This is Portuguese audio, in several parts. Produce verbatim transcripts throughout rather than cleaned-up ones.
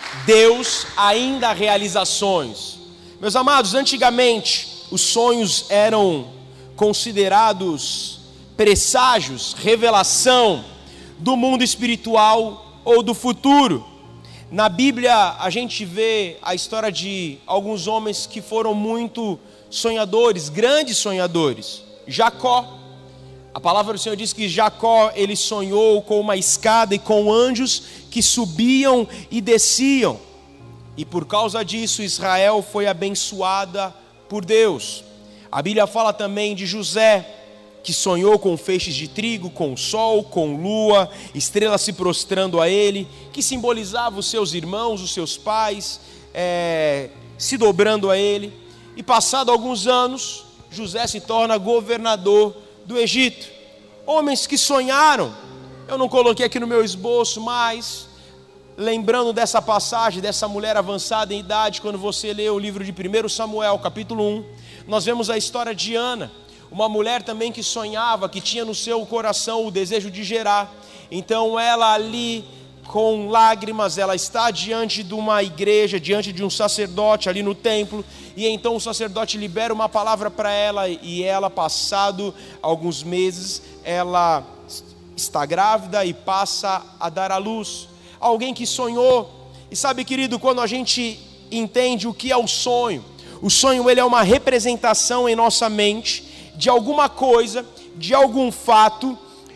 Deus ainda realiza sonhos. Meus amados, antigamente os sonhos eram considerados presságios, revelação do mundo espiritual ou do futuro. Na Bíblia a gente vê a história de alguns homens que foram muito sonhadores, grandes sonhadores. Jacó, a palavra do Senhor diz que Jacó, ele sonhou com uma escada e com anjos que subiam e desciam, e por causa disso Israel foi abençoada por Deus. A Bíblia fala também de José, que sonhou com feixes de trigo, com sol, com lua, estrelas se prostrando a ele, que simbolizava os seus irmãos, os seus pais, é, se dobrando a ele. E passado alguns anos, José se torna governador do Egito. Homens que sonharam. Eu não coloquei aqui no meu esboço, mas lembrando dessa passagem, dessa mulher avançada em idade, quando você lê o livro de primeiro Samuel, capítulo um, nós vemos a história de Ana, uma mulher também que sonhava, que tinha no seu coração o desejo de gerar. Então ela ali, com lágrimas, ela está diante de uma igreja, diante de um sacerdote ali no templo, e então o sacerdote libera uma palavra para ela, e ela, passado alguns meses, ela está grávida e passa a dar à luz. Alguém que sonhou. E sabe, querido, quando a gente entende o que é o sonho, o sonho ele é uma representação em nossa mente de alguma coisa, de algum fato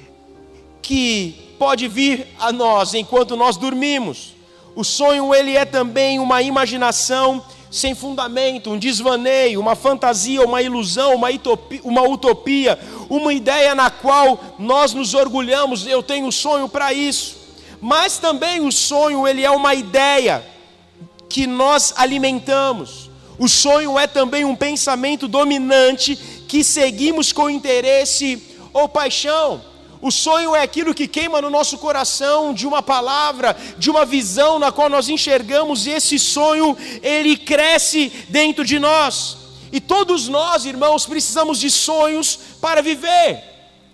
que pode vir a nós enquanto nós dormimos. O sonho ele é também uma imaginação sem fundamento, um desvaneio, uma fantasia, uma ilusão, uma utopia, uma utopia, uma ideia na qual nós nos orgulhamos. Eu tenho sonho para isso. Mas também o sonho ele é uma ideia que nós alimentamos. O sonho é também um pensamento dominante que seguimos com interesse ou paixão. O sonho é aquilo que queima no nosso coração, de uma palavra, de uma visão na qual nós enxergamos, e esse sonho, ele cresce dentro de nós. E todos nós, irmãos, precisamos de sonhos para viver.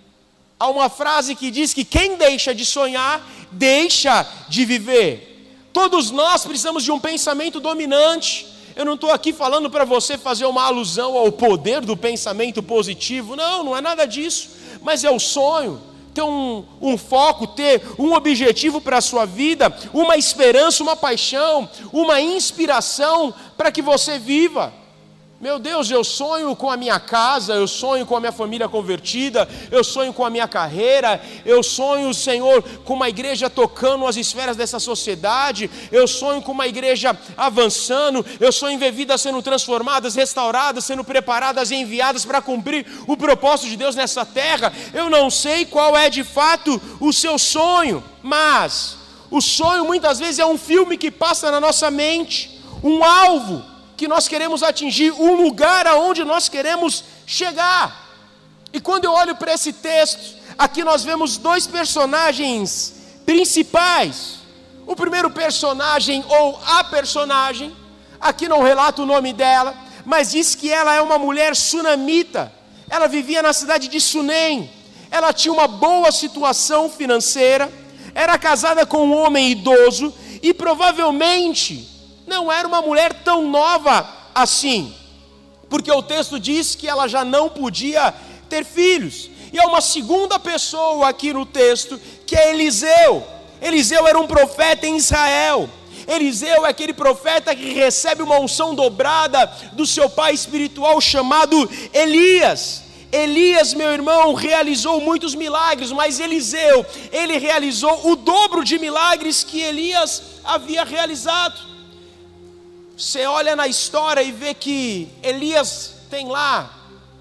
Há uma frase que diz que quem deixa de sonhar, deixa de viver. Todos nós precisamos de um pensamento dominante. Eu não estou aqui falando para você fazer uma alusão ao poder do pensamento positivo. Não, não é nada disso. Mas é o sonho. Ter um, um foco, ter um objetivo para a sua vida, uma esperança, uma paixão, uma inspiração para que você viva. Meu Deus, eu sonho com a minha casa, eu sonho com a minha família convertida, eu sonho com a minha carreira, eu sonho, Senhor, com uma igreja tocando as esferas dessa sociedade, eu sonho com uma igreja avançando, eu sonho em ver vidas sendo transformadas, restauradas, sendo preparadas e enviadas para cumprir o propósito de Deus nessa terra. Eu não sei qual é de fato o seu sonho, mas o sonho muitas vezes é um filme que passa na nossa mente, um alvo que nós queremos atingir, um lugar aonde nós queremos chegar. E quando eu olho para esse texto, aqui nós vemos dois personagens principais. O primeiro personagem, ou a personagem, aqui não relata o nome dela, mas diz que ela é uma mulher sunamita. Ela vivia na cidade de Sunem. Ela tinha uma boa situação financeira, era casada com um homem idoso e provavelmente não era uma mulher tão nova assim, porque o texto diz que ela já não podia ter filhos. E há uma segunda pessoa aqui no texto, que é Eliseu. Eliseu era um profeta em Israel. Eliseu é aquele profeta que recebe uma unção dobrada do seu pai espiritual chamado Elias. Elias, meu irmão, realizou muitos milagres, mas Eliseu, ele realizou o dobro de milagres que Elias havia realizado. Você olha na história e vê que Elias tem lá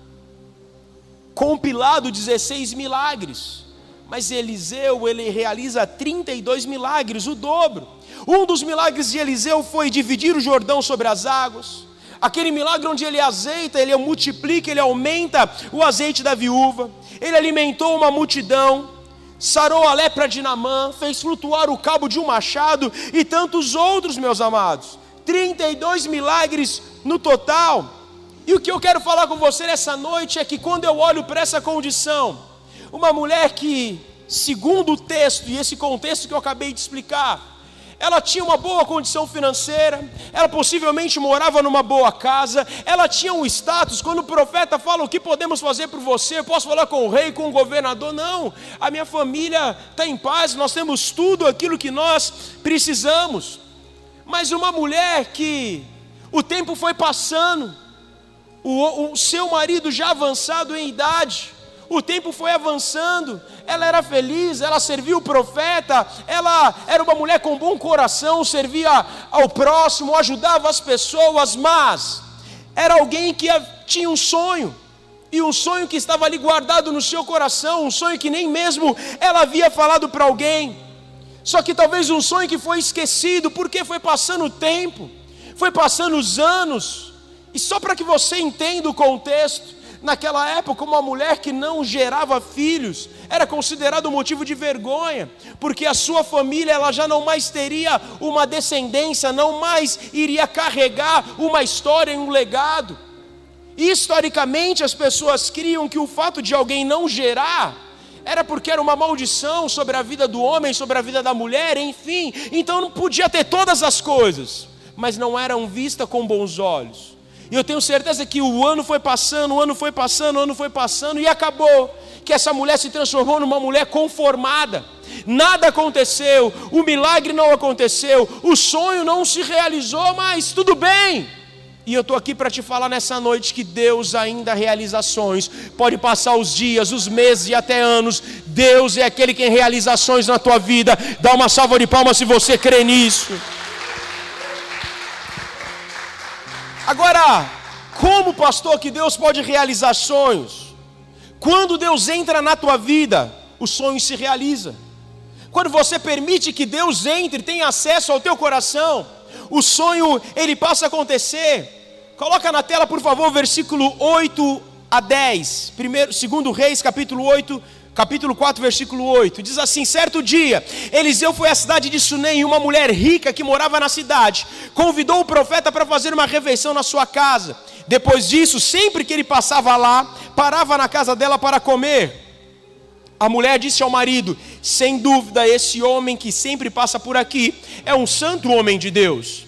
compilado dezesseis milagres, mas Eliseu, ele realiza trinta e dois milagres, o dobro. Um dos milagres de Eliseu foi dividir o Jordão sobre as águas. Aquele milagre onde ele azeita, ele multiplica, ele aumenta o azeite da viúva. Ele alimentou uma multidão, sarou a lepra de Naamã, fez flutuar o cabo de um machado e tantos outros, meus amados. trinta e dois milagres no total. E o que eu quero falar com você nessa noite é que quando eu olho para essa condição, uma mulher que, segundo o texto e esse contexto que eu acabei de explicar, ela tinha uma boa condição financeira, ela possivelmente morava numa boa casa, ela tinha um status. Quando o profeta fala: o que podemos fazer por você? Eu posso falar com o rei, com o governador? Não, a minha família está em paz, nós temos tudo aquilo que nós precisamos. Mas uma mulher que o tempo foi passando, o, o seu marido já avançado em idade, o tempo foi avançando, ela era feliz, ela servia o profeta, ela era uma mulher com bom coração, servia ao próximo, ajudava as pessoas, mas era alguém que tinha um sonho, e um sonho que estava ali guardado no seu coração, um sonho que nem mesmo ela havia falado para alguém, só que talvez um sonho que foi esquecido, porque foi passando o tempo, foi passando os anos. E só para que você entenda o contexto, naquela época, uma mulher que não gerava filhos era considerado motivo de vergonha, porque a sua família ela já não mais teria uma descendência, não mais iria carregar uma história e um legado. E historicamente as pessoas criam que o fato de alguém não gerar era porque era uma maldição sobre a vida do homem, sobre a vida da mulher, enfim. Então não podia ter todas as coisas, mas não eram vistas com bons olhos. E eu tenho certeza que o ano foi passando, o ano foi passando, o ano foi passando, e acabou que essa mulher se transformou numa mulher conformada. Nada aconteceu, o milagre não aconteceu, o sonho não se realizou, mas tudo bem. E eu estou aqui para te falar nessa noite que Deus ainda realiza ações. Pode passar os dias, os meses e até anos, Deus é aquele que realiza ações na tua vida. Dá uma salva de palmas se você crê nisso. Agora, como, pastor, que Deus pode realizar sonhos? Quando Deus entra na tua vida, o sonho se realiza. Quando você permite que Deus entre, tenha acesso ao teu coração, o sonho, ele passa a acontecer. Coloca na tela, por favor, versículo oito a dez. Primeiro, segundo Reis, capítulo oito, capítulo quatro, versículo oito. Diz assim: certo dia, Eliseu foi à cidade de Sunem, e uma mulher rica que morava na cidade convidou o profeta para fazer uma refeição na sua casa. Depois disso, sempre que ele passava lá, parava na casa dela para comer. A mulher disse ao marido: sem dúvida, esse homem que sempre passa por aqui é um santo homem de Deus.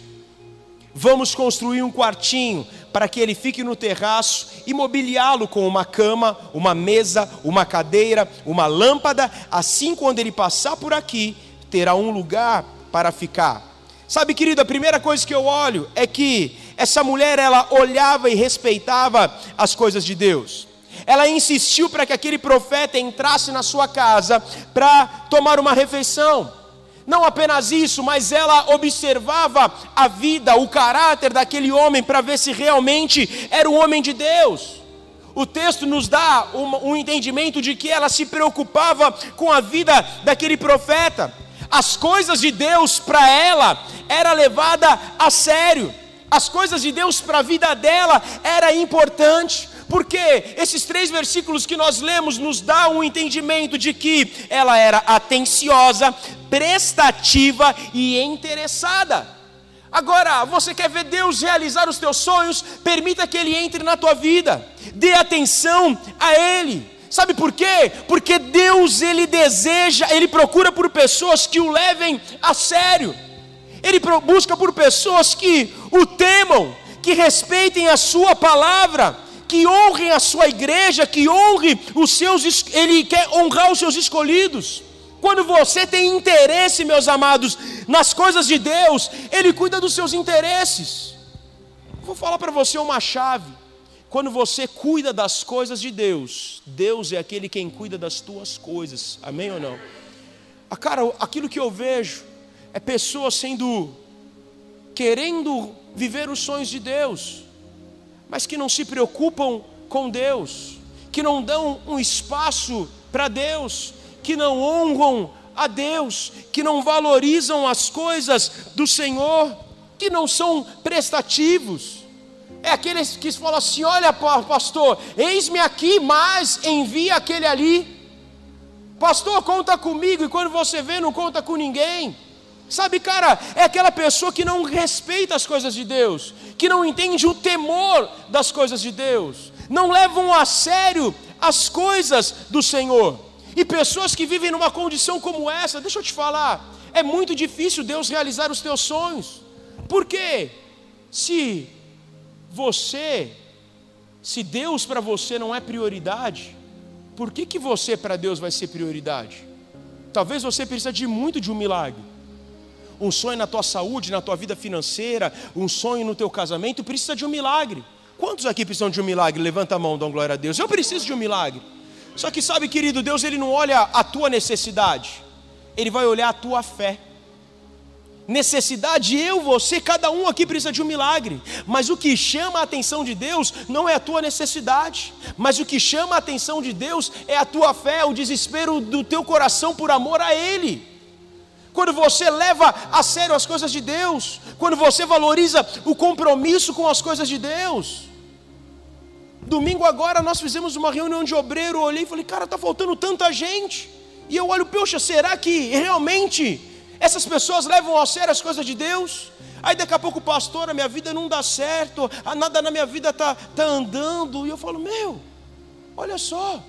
Vamos construir um quartinho para que ele fique no terraço e mobiliá-lo com uma cama, uma mesa, uma cadeira, uma lâmpada. Assim, quando ele passar por aqui, terá um lugar para ficar. Sabe, querido, a primeira coisa que eu olho é que essa mulher, ela olhava e respeitava as coisas de Deus. Ela insistiu para que aquele profeta entrasse na sua casa para tomar uma refeição. Não apenas isso, mas ela observava a vida, o caráter daquele homem para ver se realmente era um homem de Deus. O texto nos dá um, um entendimento de que ela se preocupava com a vida daquele profeta. As coisas de Deus para ela era levada a sério. As coisas de Deus para a vida dela era importante. Porque esses três versículos que nós lemos nos dá um entendimento de que ela era atenciosa, prestativa e interessada. Agora, você quer ver Deus realizar os teus sonhos? Permita que Ele entre na tua vida. Dê atenção a Ele. Sabe por quê? Porque Deus, Ele deseja, Ele procura por pessoas que o levem a sério. Ele busca por pessoas que o temam, que respeitem a sua palavra, que honrem a sua igreja, que honre os seus, Ele quer honrar os seus escolhidos. Quando você tem interesse, meus amados, nas coisas de Deus, Ele cuida dos seus interesses. Vou falar para você uma chave. Quando você cuida das coisas de Deus, Deus é aquele quem cuida das tuas coisas. Amém ou não? Ah, cara, aquilo que eu vejo é pessoas sendo, querendo viver os sonhos de Deus, mas que não se preocupam com Deus, que não dão um espaço para Deus, que não honram a Deus, que não valorizam as coisas do Senhor, que não são prestativos. É aqueles que falam assim: olha, pastor, eis-me aqui, mas envia aquele ali. Pastor, conta comigo, e quando você vê, não conta com ninguém. Sabe, cara, é aquela pessoa que não respeita as coisas de Deus, que não entende o temor das coisas de Deus, não levam a sério as coisas do Senhor. E pessoas que vivem numa condição como essa, deixa eu te falar, é muito difícil Deus realizar os teus sonhos. Por quê? Se você, se Deus para você não é prioridade, por que que você para Deus vai ser prioridade? Talvez você precise de muito de um milagre. Um sonho na tua saúde, na tua vida financeira, um sonho no teu casamento, precisa de um milagre. Quantos aqui precisam de um milagre? Levanta a mão, dão glória a Deus. Eu preciso de um milagre. Só que sabe, querido, Deus ele não olha a tua necessidade, Ele vai olhar a tua fé. Necessidade, eu, você, cada um aqui precisa de um milagre. Mas o que chama a atenção de Deus não é a tua necessidade, mas o que chama a atenção de Deus é a tua fé, o desespero do teu coração por amor a Ele. Quando você leva a sério as coisas de Deus, quando você valoriza o compromisso com as coisas de Deus. Domingo agora nós fizemos uma reunião de obreiro, eu olhei e falei, cara, está faltando tanta gente. E eu olho, poxa, será que realmente essas pessoas levam a sério as coisas de Deus? Aí daqui a pouco, pastor, a minha vida não dá certo, nada na minha vida está tá andando. E eu falo, meu, olha só.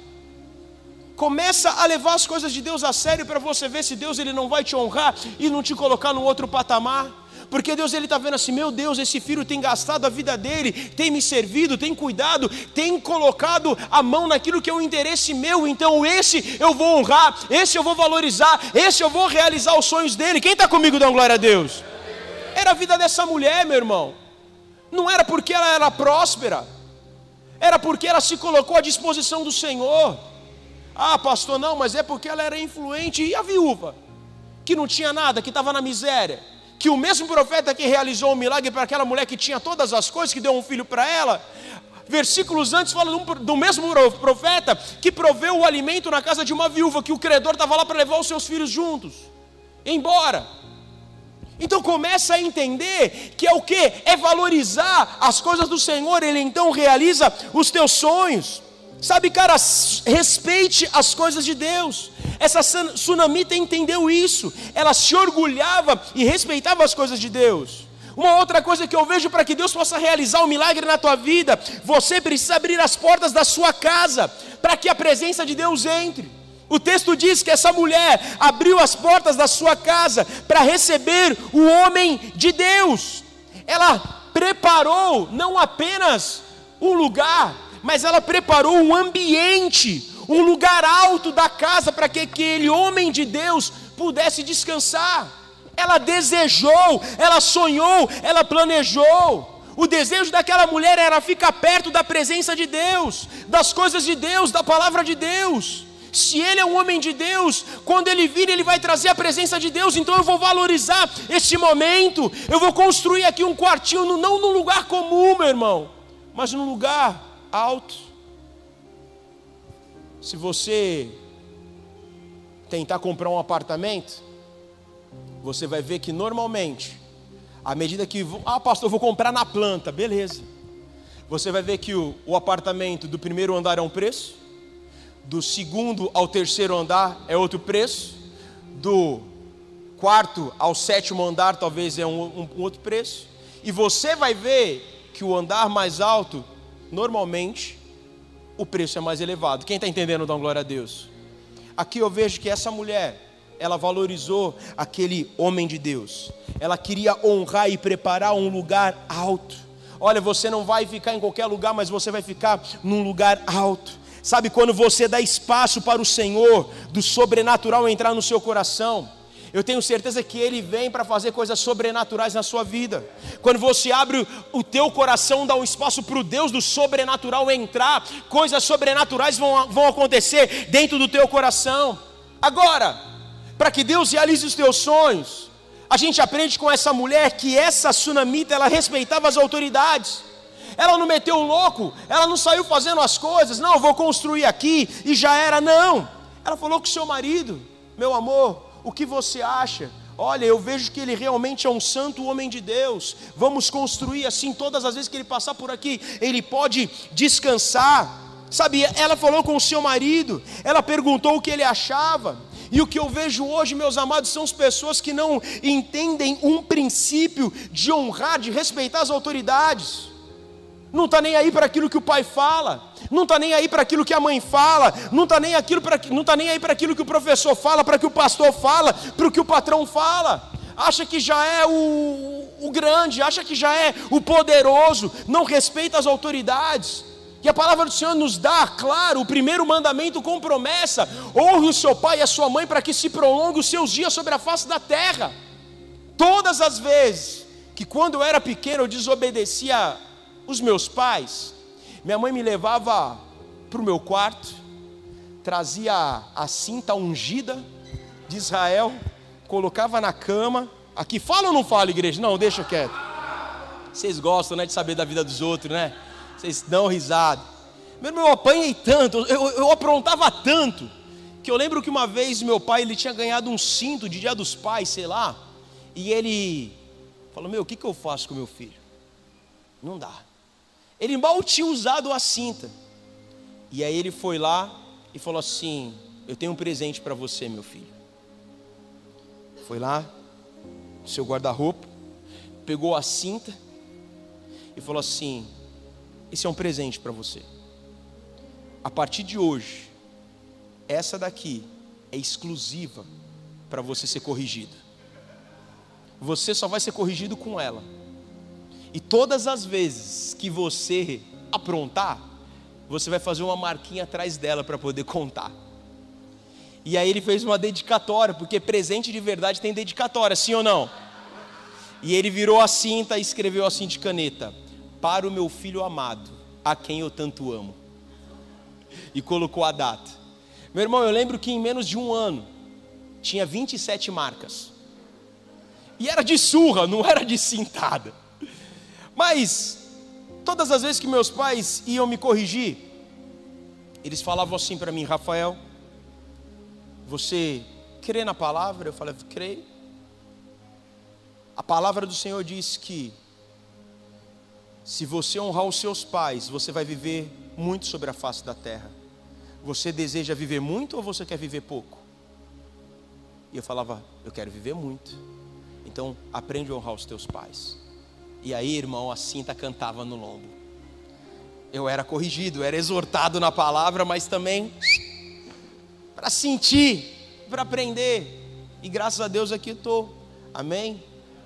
Começa a levar as coisas de Deus a sério para você ver se Deus ele não vai te honrar e não te colocar num outro patamar. Porque Deus ele está vendo assim, meu Deus, esse filho tem gastado a vida dele, tem me servido, tem cuidado, tem colocado a mão naquilo que é um interesse meu, então esse eu vou honrar, esse eu vou valorizar, esse eu vou realizar os sonhos dele. Quem está comigo, dá glória a Deus? Era a vida dessa mulher, meu irmão. Não era porque ela era próspera, era porque ela se colocou à disposição do Senhor. Ah, pastor, não, mas é porque ela era influente. E a viúva, que não tinha nada, que estava na miséria, que o mesmo profeta que realizou o milagre para aquela mulher que tinha todas as coisas, que deu um filho para ela, versículos antes fala do mesmo profeta que proveu o alimento na casa de uma viúva, que o credor estava lá para levar os seus filhos juntos, embora. Então começa a entender que é o que? É valorizar as coisas do Senhor. Ele então realiza os teus sonhos. Sabe, cara, respeite as coisas de Deus. Essa sunamita entendeu isso. Ela se orgulhava e respeitava as coisas de Deus. Uma outra coisa que eu vejo para que Deus possa realizar um milagre na tua vida, você precisa abrir as portas da sua casa para que a presença de Deus entre. O texto diz que essa mulher abriu as portas da sua casa para receber o homem de Deus. Ela preparou não apenas um lugar, mas ela preparou um ambiente, um lugar alto da casa para que aquele homem de Deus pudesse descansar. Ela desejou, ela sonhou, ela planejou. O desejo daquela mulher era ficar perto da presença de Deus, das coisas de Deus, da palavra de Deus. Se ele é um homem de Deus, quando ele vir, ele vai trazer a presença de Deus. Então eu vou valorizar este momento. Eu vou construir aqui um quartinho, não num lugar comum, meu irmão, mas num lugar alto. Se você tentar comprar um apartamento, você vai ver que normalmente, à medida que, ah pastor, eu vou comprar na planta, beleza. Você vai ver que o, o apartamento do primeiro andar é um preço, do segundo ao terceiro andar é outro preço, do quarto ao sétimo andar talvez é um, um, um outro preço, e você vai ver que o andar mais alto, normalmente, o preço é mais elevado. Quem está entendendo, dá glória a Deus. Aqui eu vejo que essa mulher, ela valorizou aquele homem de Deus. Ela queria honrar e preparar um lugar alto. Olha, você não vai ficar em qualquer lugar, mas você vai ficar num lugar alto. Sabe, quando você dá espaço para o Senhor, do sobrenatural entrar no seu coração, eu tenho certeza que Ele vem para fazer coisas sobrenaturais na sua vida. Quando você abre o teu coração, dá um espaço para o Deus do sobrenatural entrar, coisas sobrenaturais vão, vão acontecer dentro do teu coração. Agora, para que Deus realize os teus sonhos, a gente aprende com essa mulher que essa sunamita, ela respeitava as autoridades. Ela não meteu o louco, ela não saiu fazendo as coisas, não, eu vou construir aqui e já era, não. Ela falou com o seu marido, meu amor, o que você acha? Olha, eu vejo que ele realmente é um santo homem de Deus. Vamos construir assim, todas as vezes que ele passar por aqui, ele pode descansar. Sabe, ela falou com o seu marido, ela perguntou o que ele achava. E o que eu vejo hoje, meus amados, são as pessoas que não entendem um princípio de honrar, de respeitar as autoridades. Não está nem aí para aquilo que o pai fala, não está nem aí para aquilo que a mãe fala, não está nem, aquilo pra, não tá nem aí para aquilo que o professor fala, para que o pastor fala, para o que o patrão fala. Acha que já é o, o grande, acha que já é o poderoso, não respeita as autoridades. E a palavra do Senhor nos dá, claro, o primeiro mandamento com promessa: honre o seu pai e a sua mãe, para que se prolongue os seus dias sobre a face da terra. Todas as vezes que quando eu era pequeno eu desobedecia os meus pais, minha mãe me levava para o meu quarto, trazia a cinta ungida de Israel, colocava na cama. Aqui fala ou não fala, igreja? Não, deixa quieto. Vocês gostam, né, de saber da vida dos outros, né? Vocês dão risada. Meu irmão, eu apanhei tanto, eu, eu, eu aprontava tanto, que eu lembro que uma vez meu pai, ele tinha ganhado um cinto de Dia dos Pais, sei lá, e ele falou: meu, o que, que eu faço com meu filho? Não dá. Ele mal tinha usado a cinta. E aí ele foi lá e falou assim: eu tenho um presente para você, meu filho. Foi lá, seu guarda-roupa, pegou a cinta e falou assim: esse é um presente para você. A partir de hoje, essa daqui é exclusiva para você ser corrigido. Você só vai ser corrigido com ela. E todas as vezes que você aprontar, você vai fazer uma marquinha atrás dela para poder contar. E aí ele fez uma dedicatória, porque presente de verdade tem dedicatória, sim ou não? E ele virou a cinta e escreveu assim de caneta: para o meu filho amado, a quem eu tanto amo. E colocou a data. Meu irmão, eu lembro que em menos de um ano tinha vinte e sete marcas. E era de surra, não era de cintada. Mas todas as vezes que meus pais iam me corrigir, eles falavam assim para mim: Rafael, você crê na palavra? Eu falei: creio. A palavra do Senhor diz que se você honrar os seus pais, você vai viver muito sobre a face da terra. Você deseja viver muito ou você quer viver pouco? E eu falava: eu quero viver muito. Então aprende a honrar os teus pais. E aí, irmão, a cinta cantava no lombo. Eu era corrigido, era exortado na palavra, mas também para sentir, para aprender. E graças a Deus aqui estou. Amém?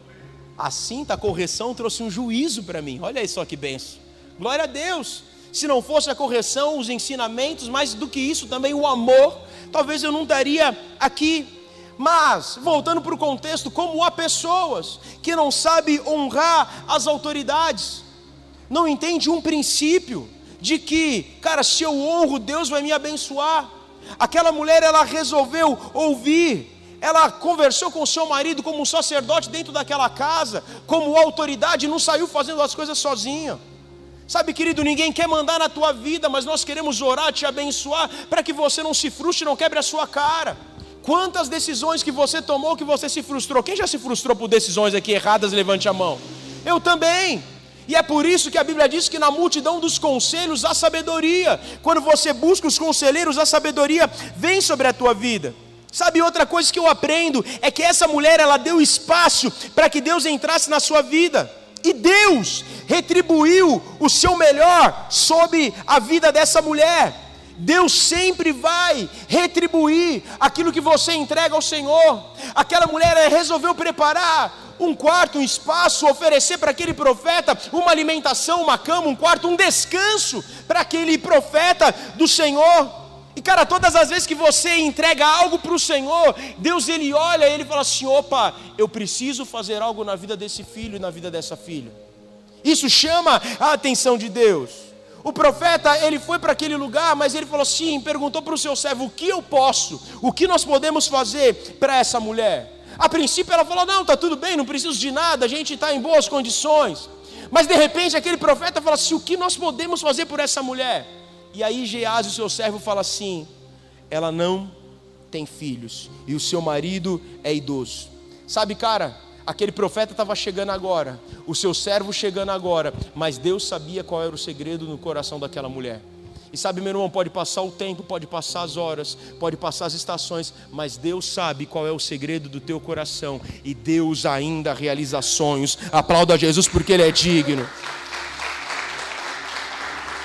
A cinta, a correção trouxe um juízo para mim. Olha aí só que benção. Glória a Deus. Se não fosse a correção, os ensinamentos, mais do que isso também o amor, talvez eu não estaria aqui. Mas, voltando para o contexto, como há pessoas que não sabem honrar as autoridades, não entende um princípio de que, cara, se eu honro, Deus vai me abençoar. Aquela mulher, ela resolveu ouvir, ela conversou com o seu marido como um sacerdote dentro daquela casa, como autoridade, não saiu fazendo as coisas sozinha. Sabe, querido, ninguém quer mandar na tua vida, mas nós queremos orar, te abençoar, para que você não se frustre, não quebre a sua cara. Quantas decisões que você tomou que você se frustrou? Quem já se frustrou por decisões aqui erradas? Levante a mão. Eu também. E é por isso que a Bíblia diz que na multidão dos conselhos há sabedoria. Quando você busca os conselheiros, a sabedoria vem sobre a tua vida. Sabe, outra coisa que eu aprendo é que essa mulher, ela deu espaço para que Deus entrasse na sua vida. E Deus retribuiu o seu melhor sobre a vida dessa mulher. Deus sempre vai retribuir aquilo que você entrega ao Senhor. Aquela mulher resolveu preparar um quarto, um espaço, oferecer para aquele profeta uma alimentação, uma cama, um quarto, um descanso para aquele profeta do Senhor. E cara, todas as vezes que você entrega algo para o Senhor, Deus, ele olha e ele fala assim: opa, eu preciso fazer algo na vida desse filho e na vida dessa filha. Isso chama a atenção de Deus. O profeta, ele foi para aquele lugar, mas ele falou assim, perguntou para o seu servo: o que eu posso, o que nós podemos fazer para essa mulher? A princípio ela falou: não, está tudo bem, não preciso de nada, a gente está em boas condições. Mas de repente aquele profeta fala assim: o que nós podemos fazer por essa mulher? E aí Geazi, o seu servo, fala assim: ela não tem filhos e o seu marido é idoso. Sabe, cara, aquele profeta estava chegando agora, o seu servo chegando agora, mas Deus sabia qual era o segredo no coração daquela mulher. E sabe, meu irmão, pode passar o tempo, pode passar as horas, pode passar as estações, mas Deus sabe qual é o segredo do teu coração, e Deus ainda realiza sonhos. Aplauda a Jesus porque Ele é digno.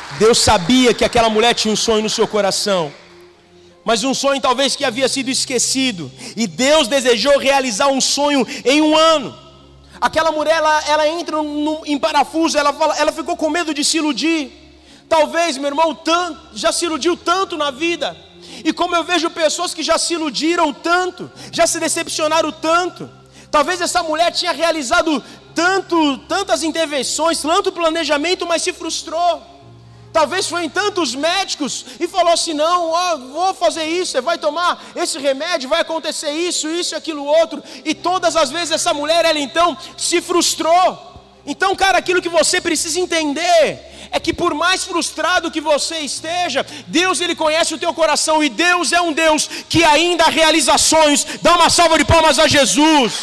Deus sabia que aquela mulher tinha um sonho no seu coração, mas um sonho talvez que havia sido esquecido, e Deus desejou realizar um sonho em um ano. Aquela mulher, ela, ela entra no, em parafuso, ela, fala, ela ficou com medo de se iludir. Talvez, meu irmão, tanto, já se iludiu tanto na vida, e como eu vejo pessoas que já se iludiram tanto, já se decepcionaram tanto. Talvez essa mulher tinha realizado tanto, tantas intervenções, tanto planejamento, mas se frustrou. Talvez foi em tantos médicos e falou assim: não, ó, vou fazer isso, você vai tomar esse remédio, vai acontecer isso, isso e aquilo outro. E todas as vezes essa mulher, ela então se frustrou. Então, cara, aquilo que você precisa entender é que por mais frustrado que você esteja, Deus, Ele conhece o teu coração, e Deus é um Deus que ainda realiza sonhos. Dá uma salva de palmas a Jesus.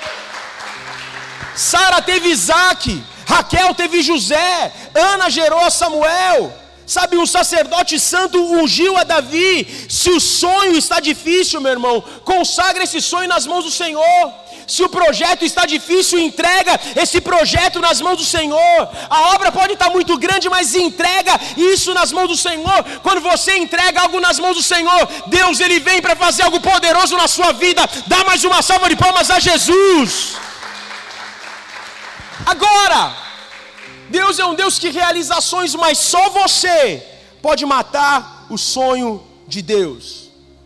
Sara teve Isaac, Raquel teve José, Ana gerou a Samuel. Sabe, um sacerdote santo ungiu a Davi. Se o sonho está difícil, meu irmão, consagra esse sonho nas mãos do Senhor. Se o projeto está difícil, entrega esse projeto nas mãos do Senhor. A obra pode estar muito grande, mas entrega isso nas mãos do Senhor. Quando você entrega algo nas mãos do Senhor, Deus, Ele vem para fazer algo poderoso na sua vida. Dá mais uma salva de palmas a Jesus. Agora, Deus é um Deus que realiza ações, mas só você pode matar o sonho de Deus.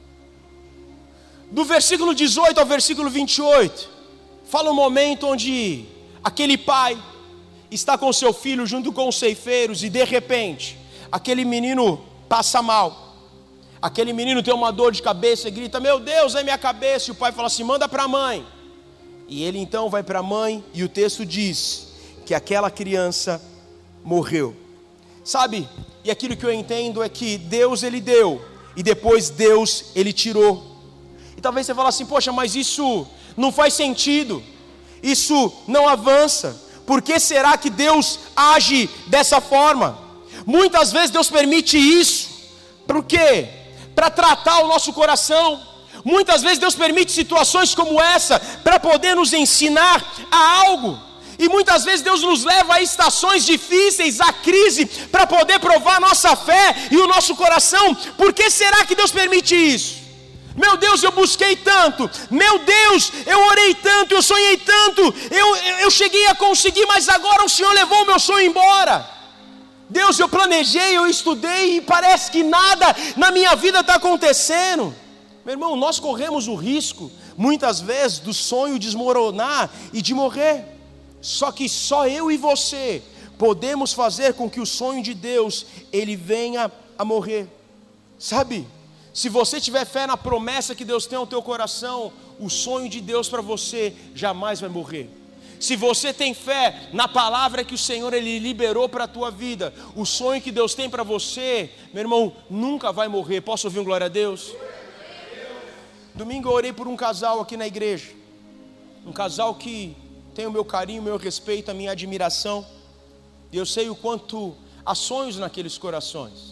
Do versículo dezoito ao versículo vinte e oito, fala um momento onde aquele pai está com seu filho junto com os ceifeiros, e de repente, aquele menino passa mal. Aquele menino tem uma dor de cabeça e grita: meu Deus, é minha cabeça. E o pai fala assim: manda para a mãe. E ele então vai para a mãe, e o texto diz que aquela criança morreu. Sabe, e aquilo que eu entendo é que Deus, Ele deu, e depois Deus, Ele tirou. E talvez você fale assim: poxa, mas isso não faz sentido, isso não avança. Por que será que Deus age dessa forma? Muitas vezes Deus permite isso. Por quê? Para tratar o nosso coração. Muitas vezes Deus permite situações como essa para poder nos ensinar a algo. E muitas vezes Deus nos leva a estações difíceis, a crise, para poder provar a nossa fé e o nosso coração. Por que será que Deus permite isso? Meu Deus, eu busquei tanto, meu Deus, eu orei tanto, eu sonhei tanto, eu, eu cheguei a conseguir, mas agora o Senhor levou o meu sonho embora. Deus, eu planejei, eu estudei, e parece que nada na minha vida está acontecendo. Meu irmão, nós corremos o risco, muitas vezes, do sonho desmoronar e de morrer. Só que só eu e você podemos fazer com que o sonho de Deus, ele venha a morrer. Sabe, se você tiver fé na promessa que Deus tem ao teu coração, o sonho de Deus para você jamais vai morrer. Se você tem fé na palavra que o Senhor, Ele liberou para a tua vida, o sonho que Deus tem para você, meu irmão, nunca vai morrer. Posso ouvir um glória a Deus? Domingo eu orei por um casal aqui na igreja, um casal que tem o meu carinho, o meu respeito, a minha admiração, e eu sei o quanto há sonhos naqueles corações,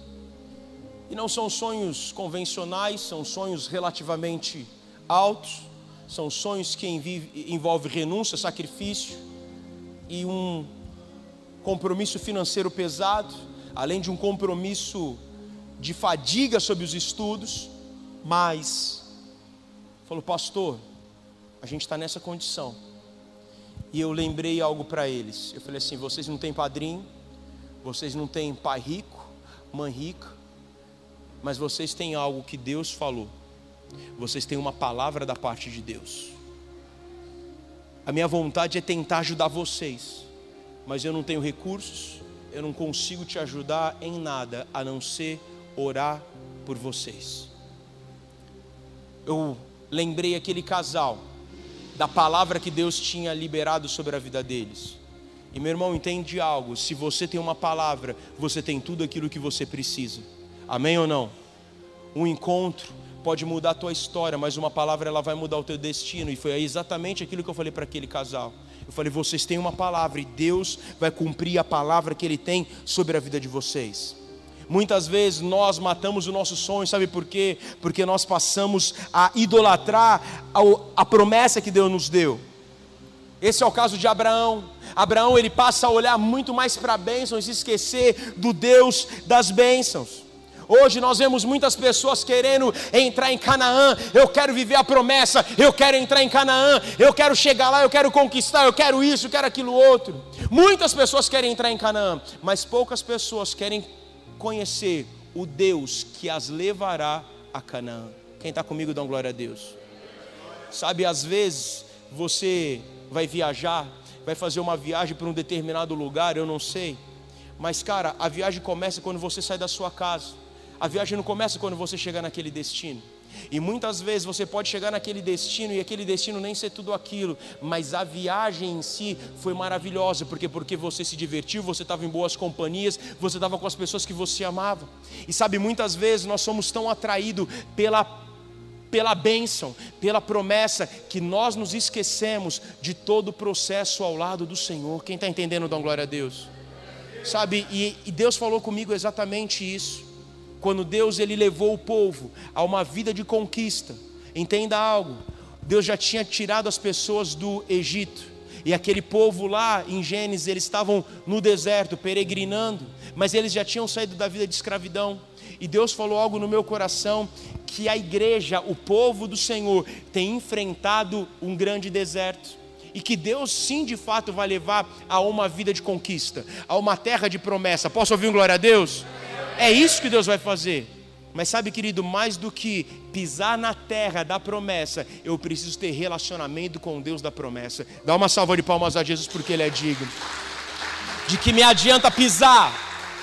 e não são sonhos convencionais, são sonhos relativamente altos, são sonhos que envolvem renúncia, sacrifício e um compromisso financeiro pesado, além de um compromisso de fadiga sobre os estudos. Mas falou: pastor, a gente está nessa condição. E eu lembrei algo para eles. Eu falei assim: vocês não têm padrinho, vocês não têm pai rico, mãe rica, mas vocês têm algo que Deus falou. Vocês têm uma palavra da parte de Deus. A minha vontade é tentar ajudar vocês, mas eu não tenho recursos, eu não consigo te ajudar em nada, a não ser orar por vocês. Eu lembrei aquele casal, da palavra que Deus tinha liberado sobre a vida deles. E meu irmão, entende algo: se você tem uma palavra, você tem tudo aquilo que você precisa. Amém ou não? Um encontro pode mudar a tua história, mas uma palavra, ela vai mudar o teu destino. E foi exatamente aquilo que eu falei para aquele casal. Eu falei: vocês têm uma palavra, e Deus vai cumprir a palavra que Ele tem sobre a vida de vocês. Muitas vezes nós matamos o nosso sonho, sabe por quê? Porque nós passamos a idolatrar a, a promessa que Deus nos deu. Esse é o caso de Abraão. Abraão, ele passa a olhar muito mais para a bênção e se esquecer do Deus das bênçãos. Hoje nós vemos muitas pessoas querendo entrar em Canaã. Eu quero viver a promessa, eu quero entrar em Canaã, eu quero chegar lá, eu quero conquistar, eu quero isso, eu quero aquilo outro. Muitas pessoas querem entrar em Canaã, mas poucas pessoas querem conhecer o Deus que as levará a Canaã. Quem está comigo, dá glória a Deus. Sabe, às vezes você vai viajar, vai fazer uma viagem para um determinado lugar, eu não sei, mas cara, a viagem começa quando você sai da sua casa. A viagem não começa quando você chegar naquele destino. E muitas vezes você pode chegar naquele destino e aquele destino nem ser tudo aquilo, mas a viagem em si foi maravilhosa, porque, porque você se divertiu, você estava em boas companhias, você estava com as pessoas que você amava. E sabe, muitas vezes nós somos tão atraídos pela, pela bênção, pela promessa, que nós nos esquecemos de todo o processo ao lado do Senhor. Quem está entendendo, dá glória a Deus. Sabe, e, e Deus falou comigo exatamente isso. Quando Deus ele levou o povo a uma vida de conquista, entenda algo, Deus já tinha tirado as pessoas do Egito, e aquele povo lá em Gênesis, eles estavam no deserto, peregrinando, mas eles já tinham saído da vida de escravidão, e Deus falou algo no meu coração, que a igreja, o povo do Senhor, tem enfrentado um grande deserto, e que Deus sim de fato vai levar a uma vida de conquista, a uma terra de promessa. Posso ouvir um glória a Deus? É isso que Deus vai fazer. Mas sabe, querido, mais do que pisar na terra da promessa, eu preciso ter relacionamento com o Deus da promessa. Dá uma salva de palmas a Jesus, porque Ele é digno. De que me adianta pisar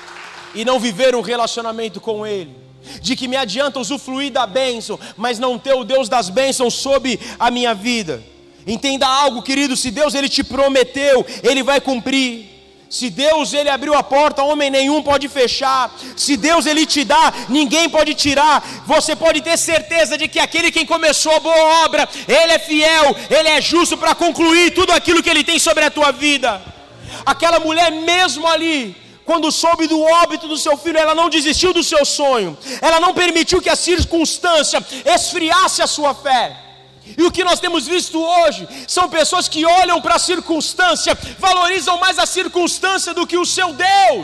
e não viver um relacionamento com Ele. De que me adianta usufruir da bênção, mas não ter o Deus das bênçãos sobre a minha vida. Entenda algo, querido, se Deus ele te prometeu, Ele vai cumprir. Se Deus ele abriu a porta, homem nenhum pode fechar. Se Deus ele te dá, ninguém pode tirar. Você pode ter certeza de que aquele quem começou a boa obra, Ele é fiel, Ele é justo para concluir tudo aquilo que Ele tem sobre a tua vida. Aquela mulher mesmo ali, quando soube do óbito do seu filho, ela não desistiu do seu sonho. Ela não permitiu que a circunstância esfriasse a sua fé. E o que nós temos visto hoje são pessoas que olham para a circunstância, valorizam mais a circunstância do que o seu Deus.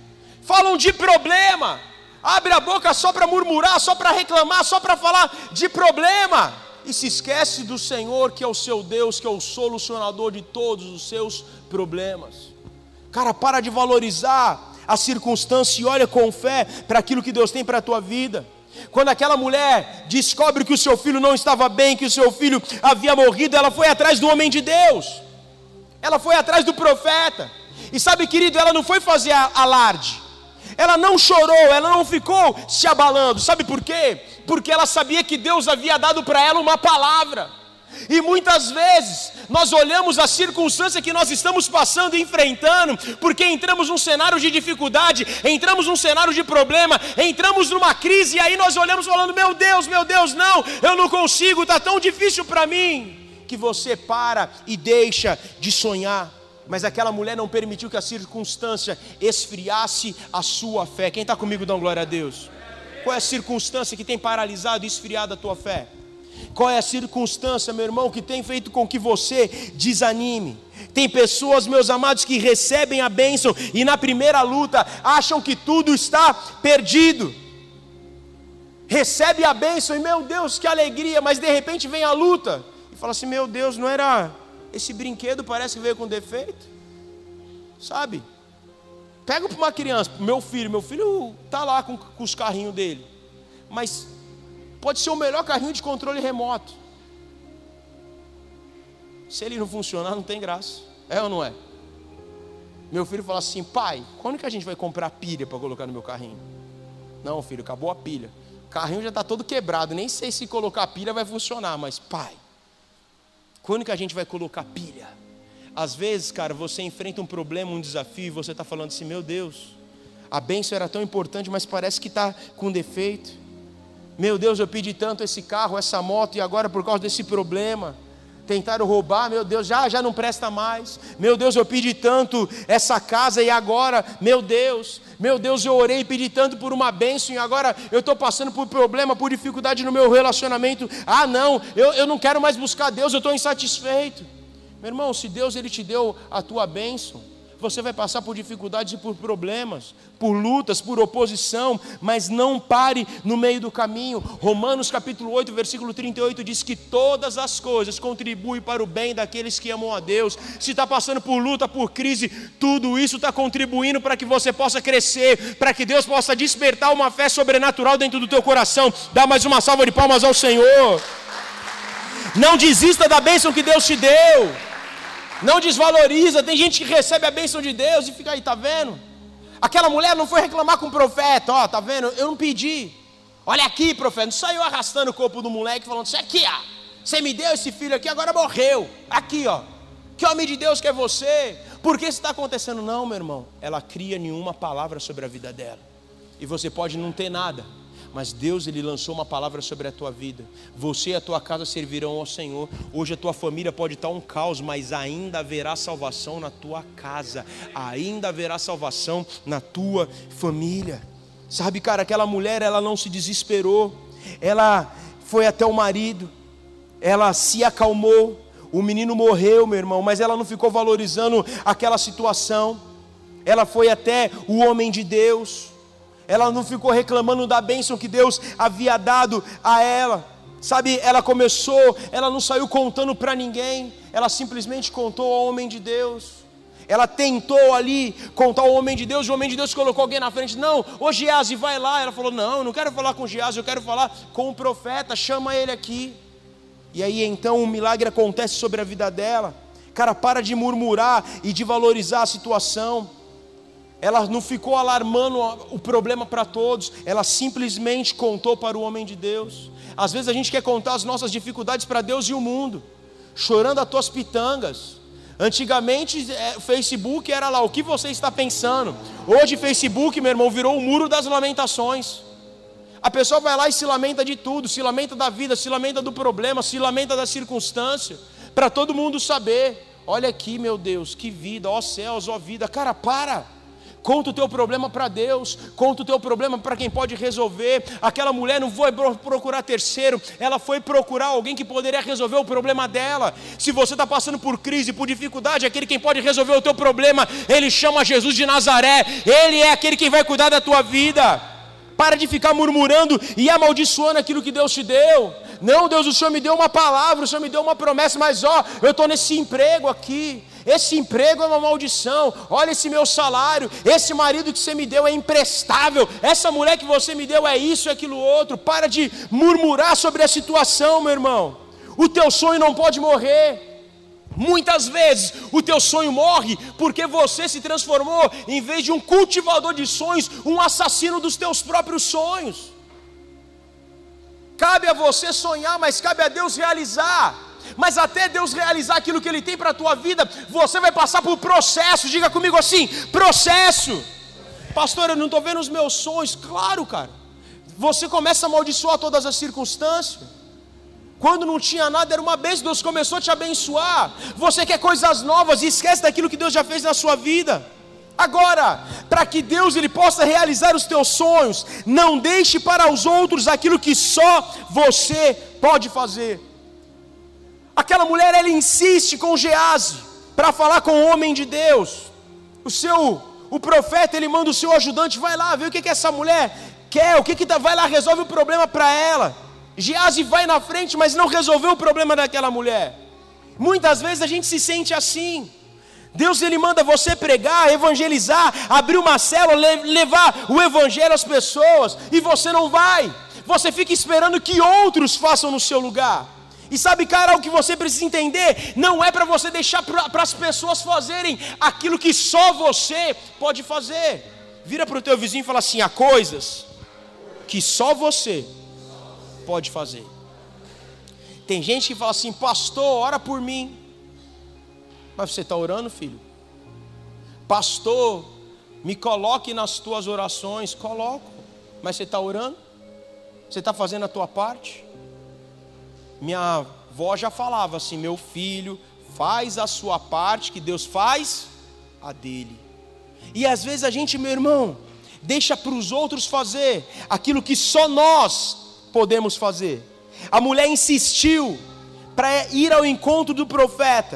Falam de problema, abre a boca só para murmurar, só para reclamar, só para falar de problema, e se esquece do Senhor, que é o seu Deus, que é o solucionador de todos os seus problemas. Cara, para de valorizar a circunstância e olha com fé para aquilo que Deus tem para a tua vida. Quando aquela mulher descobre que o seu filho não estava bem, que o seu filho havia morrido, ela foi atrás do homem de Deus, ela foi atrás do profeta. E sabe, querido, ela não foi fazer alarde, ela não chorou, ela não ficou se abalando. Sabe por quê? Porque ela sabia que Deus havia dado para ela uma palavra. E muitas vezes nós olhamos a circunstância que nós estamos passando e enfrentando, porque entramos num cenário de dificuldade, entramos num cenário de problema, entramos numa crise, e aí nós olhamos falando: meu Deus, meu Deus, não, eu não consigo, está tão difícil para mim, que você para e deixa de sonhar. Mas aquela mulher não permitiu que a circunstância esfriasse a sua fé. Quem está comigo, dá glória a Deus. Qual é a circunstância que tem paralisado e esfriado a tua fé? Qual é a circunstância, meu irmão, que tem feito com que você desanime? Tem pessoas, meus amados, que recebem a bênção e na primeira luta acham que tudo está perdido. Recebe a bênção e, meu Deus, que alegria, mas de repente vem a luta e fala assim: meu Deus, não era esse brinquedo, parece que veio com defeito, sabe? Pega para uma criança, meu filho, meu filho está lá com, com os carrinhos dele, mas pode ser o melhor carrinho de controle remoto, se ele não funcionar, não tem graça. É ou não é? Meu filho fala assim: pai, quando que a gente vai comprar pilha para colocar no meu carrinho? Não, filho, acabou a pilha. O carrinho já está todo quebrado, nem sei se colocar pilha vai funcionar, mas pai, quando que a gente vai colocar pilha? Às vezes, cara, você enfrenta um problema, um desafio, e você está falando assim: meu Deus, a bênção era tão importante, mas parece que está com defeito. Meu Deus, eu pedi tanto esse carro, essa moto, e agora por causa desse problema tentaram roubar, meu Deus, já, já não presta mais. Meu Deus, eu pedi tanto essa casa, e agora, meu Deus, meu Deus, eu orei e pedi tanto por uma bênção, e agora eu estou passando por problema, por dificuldade no meu relacionamento. Ah não, eu, eu não quero mais buscar Deus, eu estou insatisfeito. Meu irmão, se Deus ele te deu a tua bênção, você vai passar por dificuldades e por problemas, por lutas, por oposição, mas não pare no meio do caminho. Romanos capítulo oito, versículo trinta e oito diz que todas as coisas contribuem para o bem daqueles que amam a Deus. Se está passando por luta, por crise, tudo isso está contribuindo para que você possa crescer, para que Deus possa despertar uma fé sobrenatural dentro do teu coração. Dá mais uma salva de palmas ao Senhor. Não desista da bênção que Deus te deu. Não desvaloriza. Tem gente que recebe a bênção de Deus e fica aí, tá vendo? Aquela mulher não foi reclamar com o profeta, ó, tá vendo? Eu não pedi. Olha aqui, profeta, não saiu arrastando o corpo do moleque falando, isso aqui, ó, você me deu esse filho aqui, agora morreu. Aqui, ó, que homem de Deus que é você? Por que isso está acontecendo? Não, meu irmão, ela cria nenhuma palavra sobre a vida dela. E você pode não ter nada, mas Deus ele lançou uma palavra sobre a tua vida. Você e a tua casa servirão ao Senhor. Hoje a tua família pode estar um caos, mas ainda haverá salvação na tua casa. Ainda haverá salvação na tua família. Sabe, cara, aquela mulher, ela não se desesperou. Ela foi até o marido. Ela se acalmou. O menino morreu, meu irmão, mas ela não ficou valorizando aquela situação. Ela foi até o homem de Deus. Ela não ficou reclamando da bênção que Deus havia dado a ela. Sabe, ela começou, ela não saiu contando para ninguém. Ela simplesmente contou ao homem de Deus. Ela tentou ali contar ao homem de Deus. E o homem de Deus colocou alguém na frente. Não, ô Geazi, vai lá. Ela falou, não, eu não quero falar com Geazi, eu quero falar com o profeta. Chama ele aqui. E aí então um milagre acontece sobre a vida dela. Cara, para de murmurar e de valorizar a situação. Ela não ficou alarmando o problema para todos. Ela simplesmente contou para o homem de Deus. Às vezes a gente quer contar as nossas dificuldades para Deus e o mundo, chorando as tuas pitangas. Antigamente o Facebook era lá, o que você está pensando? Hoje Facebook, meu irmão, virou o muro das lamentações. A pessoa vai lá e se lamenta de tudo. Se lamenta da vida, se lamenta do problema, se lamenta da circunstância, para todo mundo saber. Olha aqui, meu Deus, que vida, ó céus, ó vida. Cara, para. Conta o teu problema para Deus, conta o teu problema para quem pode resolver. Aquela mulher não foi procurar terceiro, ela foi procurar alguém que poderia resolver o problema dela. Se você está passando por crise, por dificuldade, aquele quem pode resolver o teu problema, ele chama Jesus de Nazaré. Ele é aquele que vai cuidar da tua vida. Para de ficar murmurando e amaldiçoando aquilo que Deus te deu. Não, Deus, o Senhor me deu uma palavra, o Senhor me deu uma promessa, mas ó, eu estou nesse emprego aqui. Esse emprego é uma maldição. Olha esse meu salário. Esse marido que você me deu é imprestável. Essa mulher que você me deu é isso e aquilo outro. Para de murmurar sobre a situação, meu irmão. O teu sonho não pode morrer. Muitas vezes o teu sonho morre porque você se transformou, em vez de um cultivador de sonhos, um assassino dos teus próprios sonhos. Cabe a você sonhar, mas cabe a Deus realizar. Mas até Deus realizar aquilo que Ele tem para a tua vida, você vai passar por processo. Diga comigo assim, processo. Pastor, eu não estou vendo os meus sonhos. Claro, cara. Você começa a amaldiçoar todas as circunstâncias. Quando não tinha nada, era uma bênção. Deus começou a te abençoar. Você quer coisas novas e esquece daquilo que Deus já fez na sua vida. Agora, para que Deus ele possa realizar os teus sonhos, não deixe para os outros aquilo que só você pode fazer. Aquela mulher, ela insiste com Geazi para falar com o homem de Deus. O seu, o profeta, ele manda o seu ajudante, vai lá, ver o que, que essa mulher quer, o que que tá, vai lá, resolve o problema para ela. Geazi vai na frente, mas não resolveu o problema daquela mulher. Muitas vezes a gente se sente assim. Deus ele manda você pregar, evangelizar, abrir uma célula, levar o evangelho às pessoas, e você não vai. Você fica esperando que outros façam no seu lugar. E sabe, cara, o que você precisa entender, não é para você deixar para as pessoas fazerem aquilo que só você pode fazer. Vira para o teu vizinho e fala assim, há coisas que só você pode fazer. Tem gente que fala assim, pastor, ora por mim. Mas você está orando, filho? Pastor, me coloque nas tuas orações. Coloco. Mas você está orando? Você está fazendo a tua parte? Minha avó já falava assim, meu filho, faz a sua parte que Deus faz a dele. E às vezes a gente, meu irmão, deixa para os outros fazer aquilo que só nós podemos fazer. A mulher insistiu para ir ao encontro do profeta.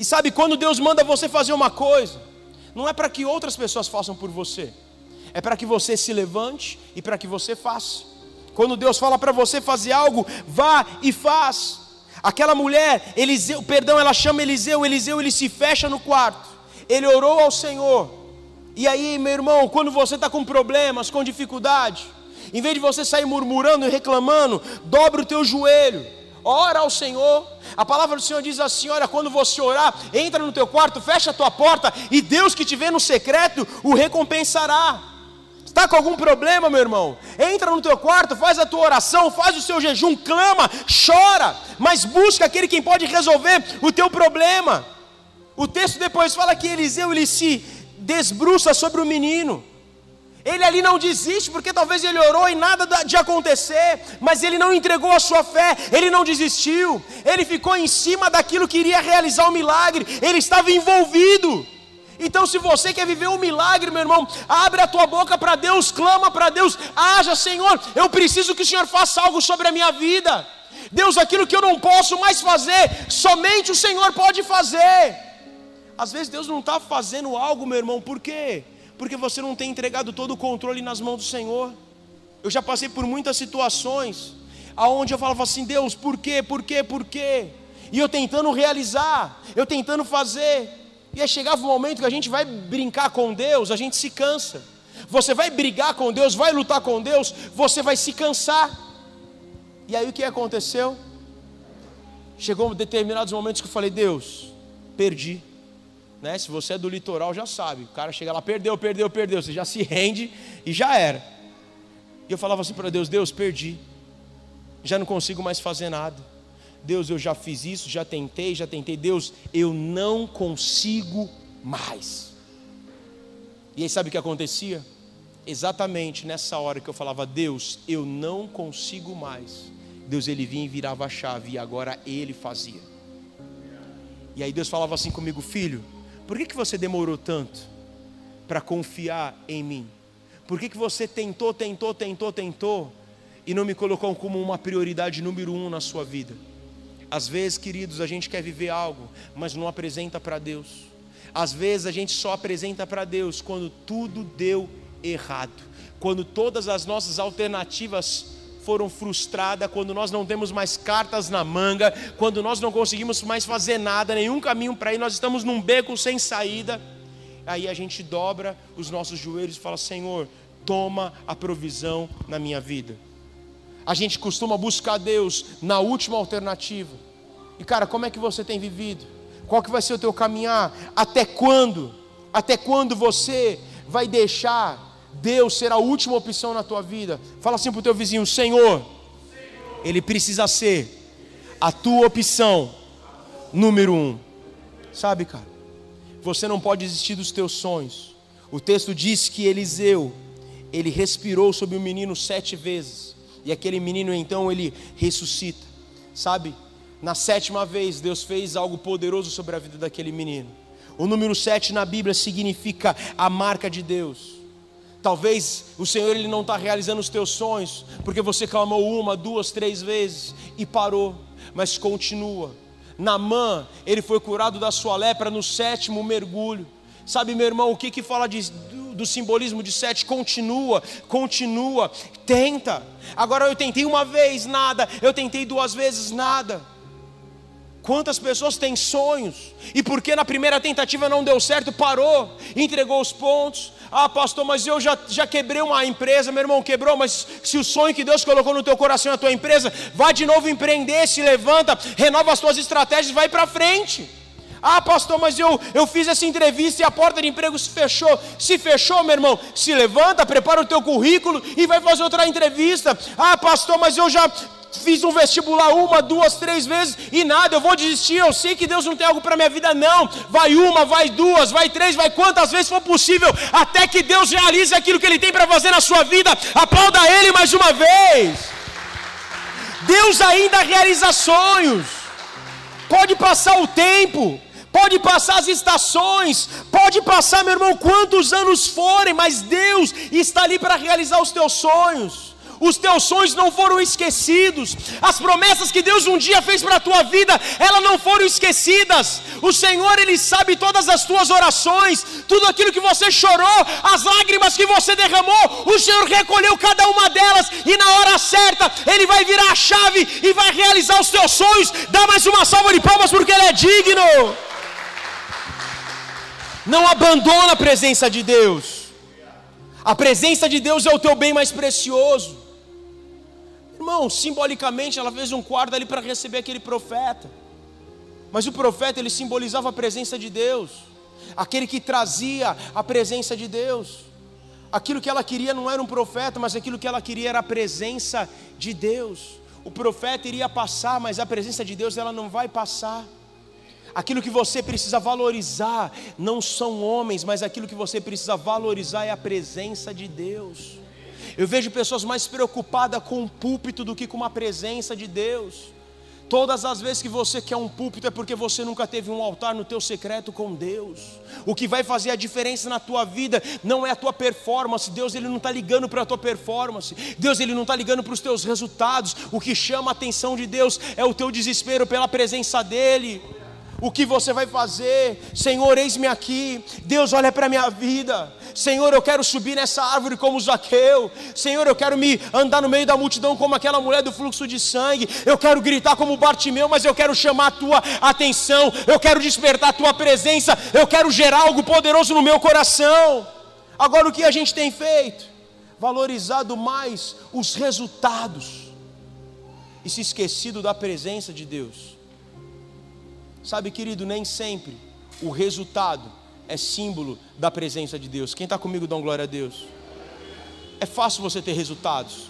E sabe, quando Deus manda você fazer uma coisa, não é para que outras pessoas façam por você, é para que você se levante e para que você faça. Quando Deus fala para você fazer algo, vá e faz. Aquela mulher, Eliseu, perdão, ela chama Eliseu, Eliseu ele se fecha no quarto, ele orou ao Senhor. E aí, meu irmão, quando você está com problemas, com dificuldade, em vez de você sair murmurando e reclamando, dobra o teu joelho, ora ao Senhor. A palavra do Senhor diz assim, olha, quando você orar, entra no teu quarto, fecha a tua porta, e Deus que te vê no secreto, o recompensará. Está com algum problema, meu irmão? Entra no teu quarto, faz a tua oração, faz o seu jejum, clama, chora, mas busca aquele quem pode resolver o teu problema. O texto depois fala que Eliseu, ele se desbruça sobre o menino. Ele ali não desiste, porque talvez ele orou e nada de acontecer, mas ele não entregou a sua fé, ele não desistiu, ele ficou em cima daquilo que iria realizar o milagre, ele estava envolvido. Então, se você quer viver um milagre, meu irmão, abre a tua boca para Deus, clama para Deus, haja, Senhor, eu preciso que o Senhor faça algo sobre a minha vida. Deus, aquilo que eu não posso mais fazer, somente o Senhor pode fazer. Às vezes Deus não está fazendo algo, meu irmão, por quê? Porque você não tem entregado todo o controle nas mãos do Senhor. Eu já passei por muitas situações, aonde eu falava assim, Deus, por quê, por quê, por quê? E eu tentando realizar, eu tentando fazer. E aí chegava um momento que a gente vai brincar com Deus, a gente se cansa. Você vai brigar com Deus, vai lutar com Deus, você vai se cansar. E aí o que aconteceu? Chegou determinados momentos que eu falei, Deus, perdi. Né? Se você é do litoral já sabe, o cara chega lá, perdeu, perdeu, perdeu, você já se rende e já era. E eu falava assim para Deus, Deus, perdi, já não consigo mais fazer nada. Deus, eu já fiz isso, já tentei, já tentei. Deus, eu não consigo mais. E aí sabe o que acontecia? Exatamente nessa hora que eu falava, Deus, eu não consigo mais, Deus, ele vinha e virava a chave, e agora ele fazia. E aí Deus falava assim comigo, filho, por que que você demorou tanto para confiar em mim? Por que que você tentou, tentou, tentou, tentou e não me colocou como uma prioridade número um na sua vida? Às vezes, queridos, a gente quer viver algo, mas não apresenta para Deus. Às vezes a gente só apresenta para Deus quando tudo deu errado, quando todas as nossas alternativas foram frustradas, quando nós não temos mais cartas na manga, quando nós não conseguimos mais fazer nada, nenhum caminho para ir, nós estamos num beco sem saída. Aí a gente dobra os nossos joelhos e fala, Senhor, toma a provisão na minha vida. A gente costuma buscar Deus na última alternativa. E cara, como é que você tem vivido? Qual que vai ser o teu caminhar? Até quando? Até quando você vai deixar Deus ser a última opção na tua vida? Fala assim para o teu vizinho, Senhor, Ele precisa ser a tua opção número um. Sabe, cara, você não pode desistir dos teus sonhos. O texto diz que Eliseu, ele respirou sobre o menino sete vezes. E aquele menino então ele ressuscita. Sabe, na sétima vez Deus fez algo poderoso sobre a vida daquele menino. O número sete na Bíblia significa a marca de Deus. Talvez o Senhor ele não está realizando os teus sonhos porque você clamou uma, duas, três vezes e parou, mas continua. Naamã, ele foi curado da sua lepra no sétimo mergulho. Sabe, meu irmão, o que que fala de, do, do simbolismo de sete? Continua, continua, tenta. Agora eu tentei uma vez, nada. Eu tentei duas vezes, nada. Quantas pessoas têm sonhos e porque na primeira tentativa não deu certo, parou, entregou os pontos. Ah, pastor, mas eu já, já quebrei uma empresa. Meu irmão, quebrou, mas se o sonho que Deus colocou no teu coração é a tua empresa, vai de novo empreender, se levanta, renova as tuas estratégias, vai para frente. Ah, pastor, mas eu, eu fiz essa entrevista e a porta de emprego se fechou. Se fechou, meu irmão, se levanta, prepara o teu currículo e vai fazer outra entrevista. Ah, pastor, mas eu já fiz um vestibular uma, duas, três vezes e nada, eu vou desistir, eu sei que Deus não tem algo para minha vida. Não, vai uma, vai duas, vai três, vai quantas vezes for possível, até que Deus realize aquilo que Ele tem para fazer na sua vida. Aplauda Ele mais uma vez. Deus ainda realiza sonhos. Pode passar o tempo, pode passar as estações, pode passar, meu irmão, quantos anos forem, mas Deus está ali para realizar os teus sonhos. os teus sonhos não foram esquecidos, as promessas que Deus um dia fez para a tua vida, elas não foram esquecidas. O Senhor, Ele sabe todas as tuas orações, tudo aquilo que você chorou, as lágrimas que você derramou, o Senhor recolheu cada uma delas, e na hora certa, Ele vai virar a chave e vai realizar os teus sonhos. Dá mais uma salva de palmas, porque Ele é digno. Não abandona a presença de Deus. A presença de Deus é o teu bem mais precioso. Irmão, simbolicamente ela fez um quarto ali para receber aquele profeta. Mas o profeta, ele simbolizava a presença de Deus. Aquele que trazia a presença de Deus. Aquilo que ela queria não era um profeta, mas aquilo que ela queria era a presença de Deus. O profeta iria passar, mas a presença de Deus ela não vai passar. Aquilo que você precisa valorizar não são homens, mas aquilo que você precisa valorizar é a presença de Deus. Eu vejo pessoas mais preocupadas com um púlpito do que com uma presença de Deus. Todas as vezes que você quer um púlpito é porque você nunca teve um altar no teu secreto com Deus. O que vai fazer a diferença na tua vida não é a tua performance. Deus, Ele não está ligando para a tua performance. Deus, Ele não está ligando para os teus resultados. O que chama a atenção de Deus é o teu desespero pela presença dEle. O que você vai fazer? Senhor, eis-me aqui. Deus, olha para a minha vida. Senhor, eu quero subir nessa árvore como Zaqueu. Senhor, eu quero me andar no meio da multidão como aquela mulher do fluxo de sangue. Eu quero gritar como Bartimeu, mas eu quero chamar a tua atenção. Eu quero despertar a tua presença. Eu quero gerar algo poderoso no meu coração. Agora, o que a gente tem feito? Valorizado mais os resultados e se esquecido da presença de Deus. Sabe, querido, nem sempre o resultado é símbolo da presença de Deus. Quem está comigo, dá uma glória a Deus. É fácil você ter resultados.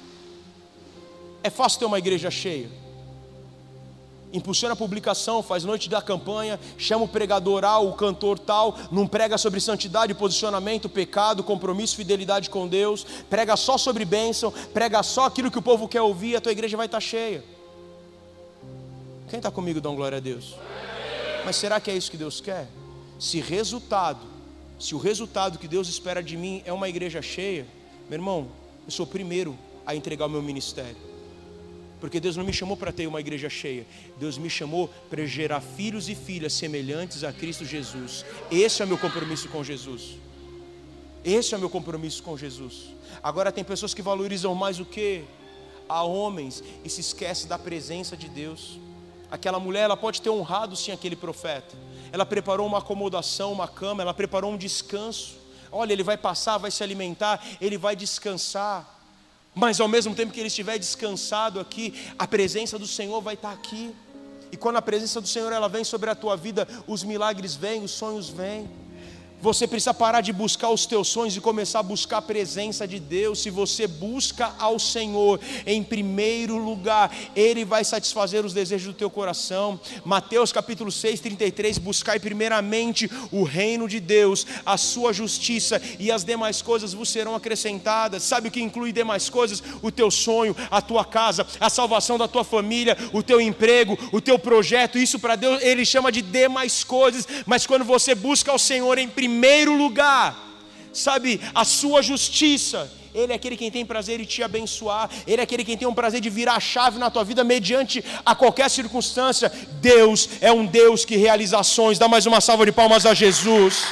É fácil ter uma igreja cheia. Impulsiona a publicação, faz noite da campanha, chama o pregador tal, o cantor tal, não prega sobre santidade, posicionamento, pecado, compromisso, fidelidade com Deus, prega só sobre bênção, prega só aquilo que o povo quer ouvir, a tua igreja vai estar cheia. Quem está comigo, dá uma glória a Deus. Mas será que é isso que Deus quer? Se resultado, se o resultado que Deus espera de mim é uma igreja cheia, meu irmão, eu sou o primeiro a entregar o meu ministério. Porque Deus não me chamou para ter uma igreja cheia. Deus me chamou para gerar filhos e filhas semelhantes a Cristo Jesus. Esse é o meu compromisso com Jesus. Esse é o meu compromisso com Jesus. Agora tem pessoas que valorizam mais o quê? A homens e se esquecem da presença de Deus. Aquela mulher, ela pode ter honrado sim aquele profeta. Ela preparou uma acomodação, uma cama, ela preparou um descanso. Olha, ele vai passar, vai se alimentar, ele vai descansar. Mas ao mesmo tempo que ele estiver descansado aqui, a presença do Senhor vai estar aqui. E quando a presença do Senhor ela vem sobre a tua vida, os milagres vêm, os sonhos vêm. Você precisa parar de buscar os teus sonhos e começar a buscar a presença de Deus. Se você busca ao Senhor em primeiro lugar, Ele vai satisfazer os desejos do teu coração. Mateus capítulo seis, trinta e três, buscai primeiramente o reino de Deus, a sua justiça, e as demais coisas vos serão acrescentadas. Sabe o que inclui demais coisas? O teu sonho, a tua casa, a salvação da tua família, o teu emprego, o teu projeto. Isso para Deus Ele chama de demais coisas. Mas quando você busca ao Senhor em primeiro primeiro lugar, sabe, a sua justiça, Ele é aquele quem tem prazer em te abençoar, Ele é aquele quem tem um prazer de virar a chave na tua vida mediante a qualquer circunstância. Deus é um Deus que realiza ações. Dá mais uma salva de palmas a Jesus.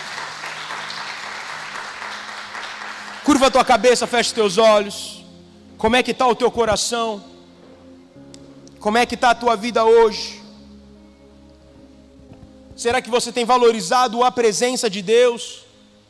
Curva a tua cabeça, fecha teus olhos. Como é que está o teu coração? Como é que está a tua vida hoje? Será que você tem valorizado a presença de Deus?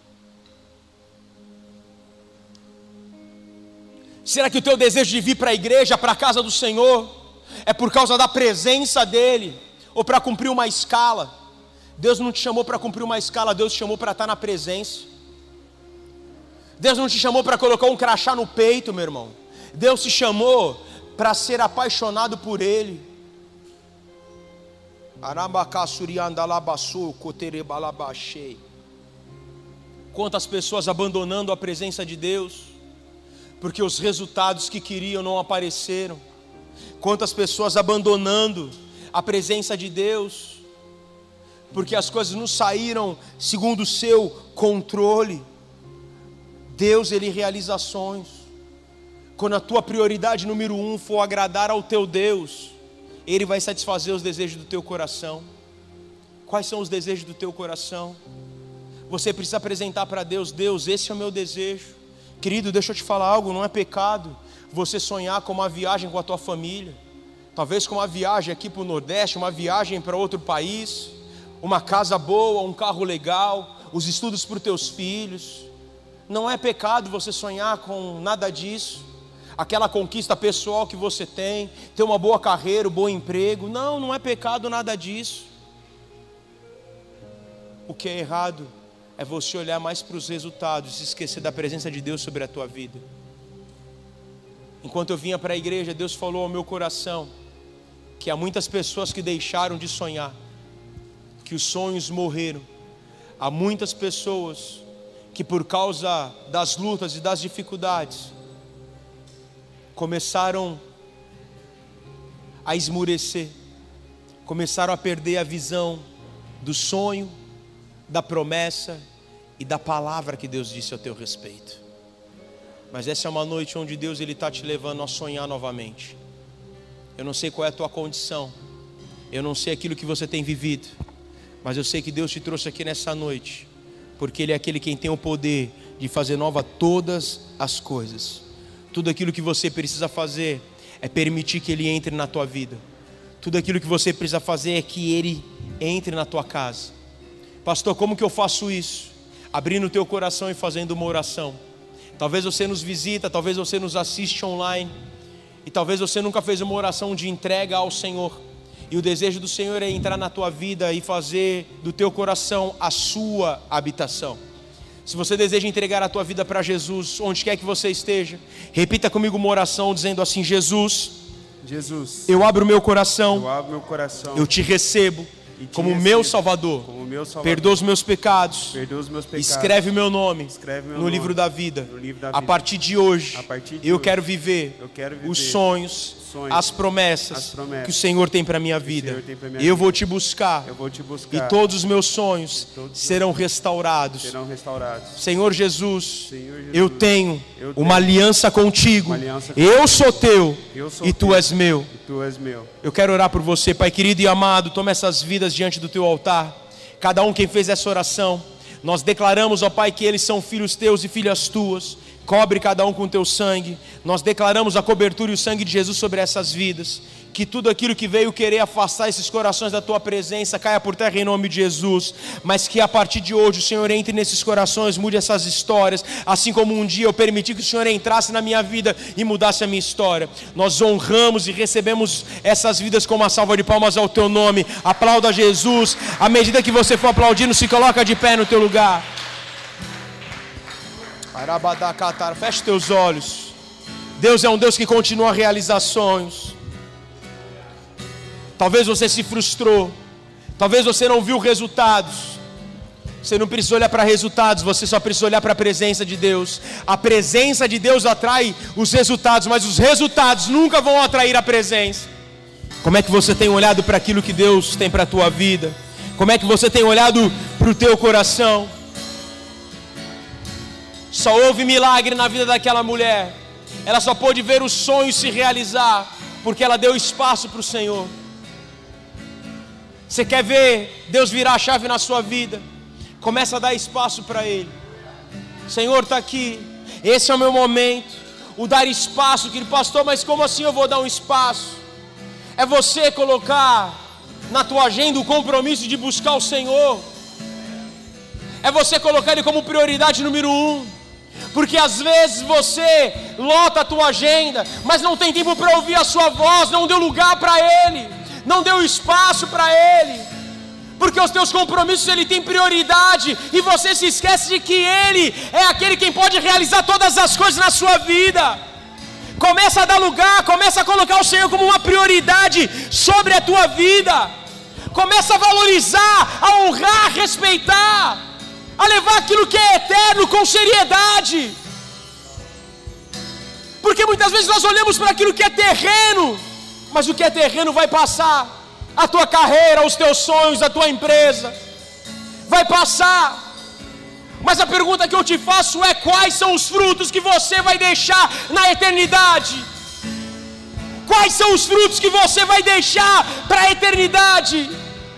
Será que o teu desejo de vir para a igreja, para a casa do Senhor, é por causa da presença dEle, ou para cumprir uma escala? Deus não te chamou para cumprir uma escala, Deus te chamou para estar na presença. Deus não te chamou para colocar um crachá no peito, meu irmão. Deus te chamou para ser apaixonado por Ele. Quantas pessoas abandonando a presença de Deus porque os resultados que queriam não apareceram. Quantas pessoas abandonando a presença de Deus porque as coisas não saíram segundo o seu controle. Deus, Ele realiza ações. Quando a tua prioridade número um for agradar ao teu Deus, Ele vai satisfazer os desejos do teu coração. Quais são os desejos do teu coração? Você precisa apresentar para Deus: Deus, esse é o meu desejo. Querido, deixa eu te falar algo, não é pecado você sonhar com uma viagem com a tua família, talvez com uma viagem aqui para o Nordeste, uma viagem para outro país, uma casa boa, um carro legal, os estudos para os teus filhos. Não é pecado você sonhar com nada disso. Aquela conquista pessoal que você tem, ter uma boa carreira, um bom emprego. Não, não é pecado nada disso. O que é errado é você olhar mais para os resultados e se esquecer da presença de Deus sobre a tua vida. Enquanto eu vinha para a igreja, Deus falou ao meu coração que há muitas pessoas que deixaram de sonhar, que os sonhos morreram. Há muitas pessoas que, por causa das lutas e das dificuldades, começaram a esmurecer, começaram a perder a visão do sonho, da promessa e da palavra que Deus disse ao teu respeito. Mas essa é uma noite onde Deus ele está te levando a sonhar novamente. Eu não sei qual é a tua condição, eu não sei aquilo que você tem vivido, mas eu sei que Deus te trouxe aqui nessa noite, porque Ele é aquele quem tem o poder de fazer nova todas as coisas. Tudo aquilo que você precisa fazer é permitir que Ele entre na tua vida. Tudo aquilo que você precisa fazer é que Ele entre na tua casa. Pastor, como que eu faço isso? Abrindo o teu coração e fazendo uma oração. Talvez você nos visita, talvez você nos assiste online, e talvez você nunca fez uma oração de entrega ao Senhor. E o desejo do Senhor é entrar na tua vida e fazer do teu coração a sua habitação. Se você deseja entregar a tua vida para Jesus, onde quer que você esteja, repita comigo uma oração dizendo assim: Jesus, Jesus, eu abro meu coração, eu abro meu coração, eu te recebo como recebo, meu Salvador. como meu Salvador. Perdoa os meus pecados, Perdoa os meus pecados. escreve meu nome, Escreve meu no, nome livro da vida. no livro da A vida. partir de hoje, A partir de eu, hoje, quero viver eu quero viver os sonhos, sonhos, as promessas, as promessas que o Senhor tem para a minha vida. Senhor tem pra minha Eu vida. vou te buscar, Eu vou te e buscar. todos os meus sonhos todos os serão restaurados. serão restaurados. Senhor Jesus, Senhor Jesus, eu tenho eu uma tenho aliança contigo. uma aliança Eu sou teu Eu sou e tu teu. és meu. E tu és meu. Eu quero orar por você, Pai querido e amado. Toma essas vidas diante do teu altar. Cada um quem fez essa oração, nós declaramos, ó Pai, que eles são filhos teus e filhas tuas. Cobre cada um com teu sangue. Nós declaramos a cobertura e o sangue de Jesus sobre essas vidas. Que tudo aquilo que veio querer afastar esses corações da tua presença caia por terra em nome de Jesus. Mas que a partir de hoje o Senhor entre nesses corações, mude essas histórias. Assim como um dia eu permiti que o Senhor entrasse na minha vida e mudasse a minha história. Nós honramos e recebemos essas vidas com uma salva de palmas ao teu nome. Aplauda Jesus. À medida que você for aplaudindo, se coloca de pé no teu lugar. Feche teus olhos. Deus é um Deus que continua a realizar sonhos. Talvez você se frustrou, talvez você não viu resultados. Você não precisa olhar para resultados, você só precisa olhar para a presença de Deus. A presença de Deus atrai os resultados, mas os resultados nunca vão atrair a presença. Como é que você tem olhado para aquilo que Deus tem para a tua vida? Como é que você tem olhado para o teu coração? Só houve milagre na vida daquela mulher. Ela só pôde ver os sonhos se realizar porque ela deu espaço para o Senhor. Você quer ver Deus virar a chave na sua vida? Começa a dar espaço para Ele. Senhor, está aqui, esse é o meu momento. O dar espaço, querido pastor, mas como assim eu vou dar um espaço? É você colocar na tua agenda o compromisso de buscar o Senhor. É você colocar Ele como prioridade número um. Porque às vezes você lota a tua agenda, mas não tem tempo para ouvir a sua voz, não deu lugar para Ele, não deu espaço para Ele, porque os teus compromissos Ele tem prioridade, e você se esquece de que Ele é aquele quem pode realizar todas as coisas na sua vida. Começa a dar lugar, começa a colocar o Senhor como uma prioridade sobre a tua vida. Começa a valorizar, a honrar, a respeitar, a levar aquilo que é eterno com seriedade. Porque muitas vezes nós olhamos para aquilo que é terreno, mas o que é terreno vai passar. A tua carreira, os teus sonhos, a tua empresa vai passar. Mas a pergunta que eu te faço é: quais são os frutos que você vai deixar na eternidade? Quais são os frutos que você vai deixar para a eternidade?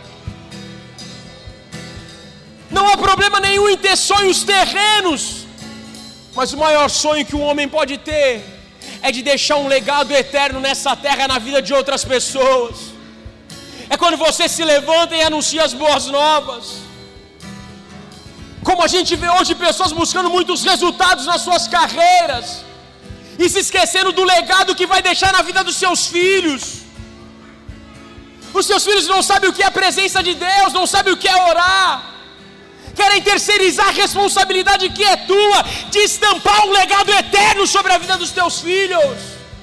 Não há problema nenhum em ter sonhos terrenos, mas o maior sonho que um homem pode ter é de deixar um legado eterno nessa terra, na vida de outras pessoas. É quando você se levanta e anuncia as boas novas. Como a gente vê hoje pessoas buscando muitos resultados nas suas carreiras e se esquecendo do legado que vai deixar na vida dos seus filhos. Os seus filhos não sabem o que é a presença de Deus, não sabem o que é orar. Querem terceirizar a responsabilidade que é tua de estampar um legado eterno sobre a vida dos teus filhos.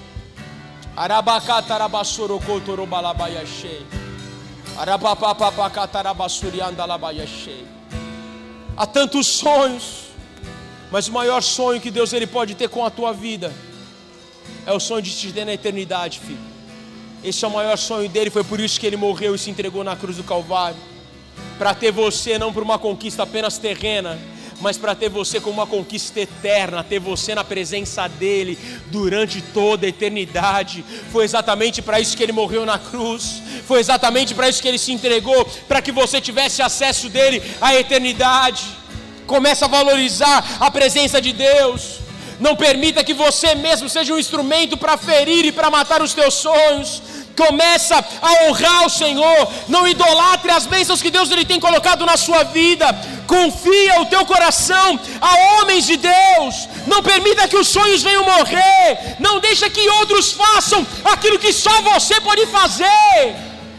Há tantos sonhos, mas o maior sonho que Deus ele pode ter com a tua vida é o sonho de te ter na eternidade, filho. Esse é o maior sonho dele, foi por isso que ele morreu e se entregou na cruz do Calvário. Para ter você não por uma conquista apenas terrena, mas para ter você como uma conquista eterna, ter você na presença dele durante toda a eternidade. Foi exatamente para isso que ele morreu na cruz, foi exatamente para isso que ele se entregou, para que você tivesse acesso dele à eternidade. Comece a valorizar a presença de Deus. Não permita que você mesmo seja um instrumento para ferir e para matar os teus sonhos. Começa a honrar o Senhor. Não idolatre as bênçãos que Deus ele tem colocado na sua vida. Confia o teu coração a homens de Deus. Não permita que os sonhos venham morrer. Não deixa que outros façam aquilo que só você pode fazer.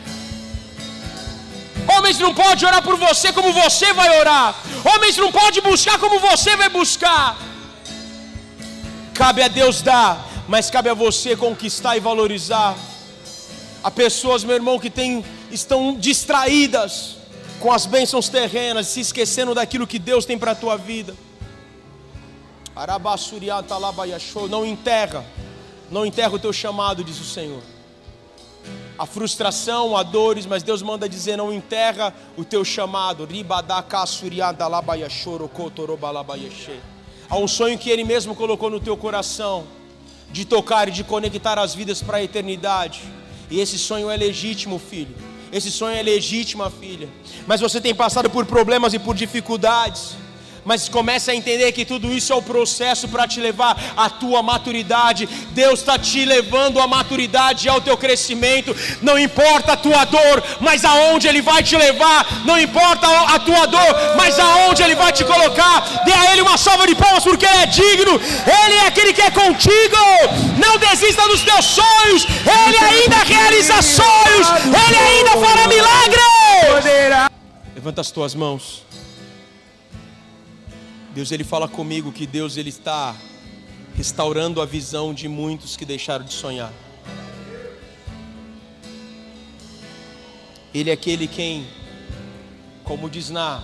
Homens não podem orar por você como você vai orar. Homens não podem buscar como você vai buscar. Cabe a Deus dar, mas cabe a você conquistar e valorizar. Há pessoas, meu irmão, que tem, estão distraídas com as bênçãos terrenas, se esquecendo daquilo que Deus tem para a tua vida. Não enterra, não enterra o teu chamado, diz o Senhor. Há frustração, há dores, mas Deus manda dizer: não enterra o teu chamado. Há um sonho que Ele mesmo colocou no teu coração, de tocar e de conectar as vidas para a eternidade. E esse sonho é legítimo, filho. Esse sonho é legítima, filha. Mas você tem passado por problemas e por dificuldades. Mas comece a entender que tudo isso é o processo para te levar à tua maturidade. Deus está te levando à maturidade e ao teu crescimento. Não importa a tua dor, mas aonde Ele vai te levar. Não importa a tua dor, mas aonde Ele vai te colocar. Dê a Ele uma salva de palmas, porque Ele é digno. Ele é aquele que é contigo. Não desista dos teus sonhos. Ele ainda realiza sonhos. Ele ainda fará milagres. Levanta as tuas mãos. Deus ele fala comigo que Deus ele está restaurando a visão de muitos que deixaram de sonhar. Ele é aquele quem, como diz na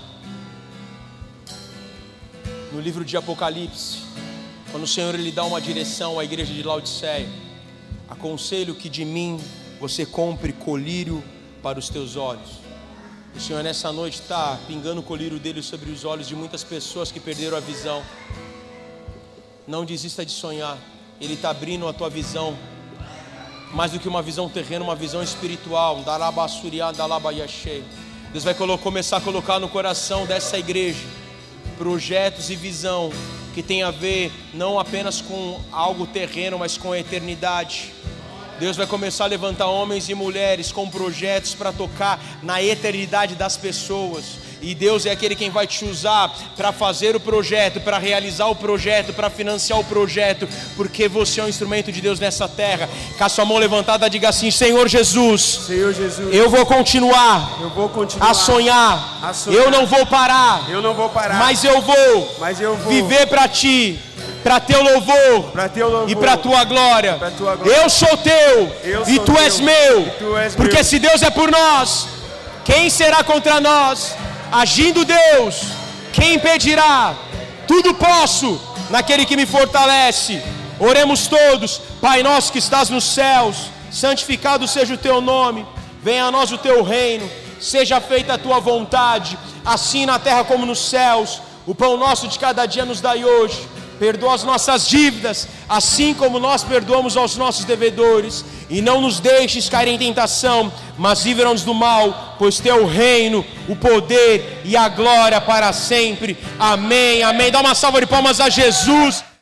no livro de Apocalipse, quando o Senhor ele dá uma direção à igreja de Laodiceia: aconselho que de mim você compre colírio para os teus olhos. O Senhor nessa noite está pingando o colírio dele sobre os olhos de muitas pessoas que perderam a visão. Não desista de sonhar. Ele está abrindo a tua visão, mais do que uma visão terrena, uma visão espiritual. Deus vai começar a colocar no coração dessa igreja projetos e visão que tem a ver não apenas com algo terreno, mas com a eternidade. Deus vai começar a levantar homens e mulheres com projetos para tocar na eternidade das pessoas. E Deus é aquele quem vai te usar para fazer o projeto, para realizar o projeto, para financiar o projeto, porque você é um instrumento de Deus nessa terra. Com a sua mão levantada, diga assim: Senhor Jesus, Senhor Jesus, eu vou continuar, eu vou continuar a, sonhar. a sonhar. Eu não vou parar, eu não vou parar, mas eu vou, mas eu vou viver para Ti, para teu louvor, teu louvor e para tua glória. tua glória. Eu sou teu eu e sou tu teu, és meu, tu és porque meu. Se Deus é por nós, quem será contra nós? Agindo Deus, quem impedirá? Tudo posso naquele que me fortalece. Oremos todos. Pai nosso que estás nos céus, santificado seja o teu nome, venha a nós o teu reino, seja feita a tua vontade, assim na terra como nos céus. O pão nosso de cada dia nos dai hoje. Perdoa as nossas dívidas, assim como nós perdoamos aos nossos devedores. E não nos deixes cair em tentação, mas livra-nos do mal, pois teu o reino, o poder e a glória para sempre. Amém, amém. Dá uma salva de palmas a Jesus.